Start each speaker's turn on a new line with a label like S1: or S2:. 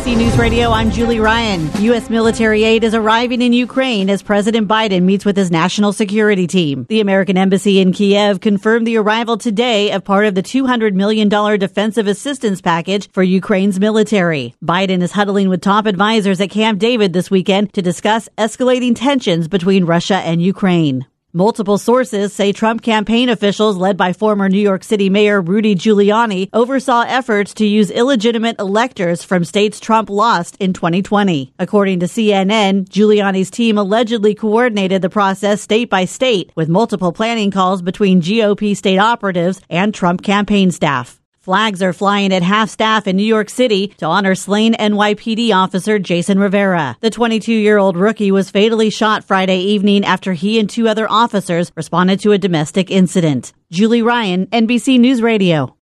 S1: NBC News Radio, I'm Julie Ryan. U.S. military aid is arriving in Ukraine as President Biden meets with his national security team. The American embassy in Kiev confirmed the arrival today of part of the $200 million defensive assistance package for Ukraine's military. Biden is huddling with top advisors at Camp David this weekend to discuss escalating tensions between Russia and Ukraine. Multiple sources say Trump campaign officials led by former New York City Mayor Rudy Giuliani oversaw efforts to use illegitimate electors from states Trump lost in 2020. According to CNN, Giuliani's team allegedly coordinated the process state by state with multiple planning calls between GOP state operatives and Trump campaign staff. Flags are flying at half-staff in New York City to honor slain NYPD officer Jason Rivera. The 22-year-old rookie was fatally shot Friday evening after he and two other officers responded to a domestic incident. Julie Ryan, NBC News Radio.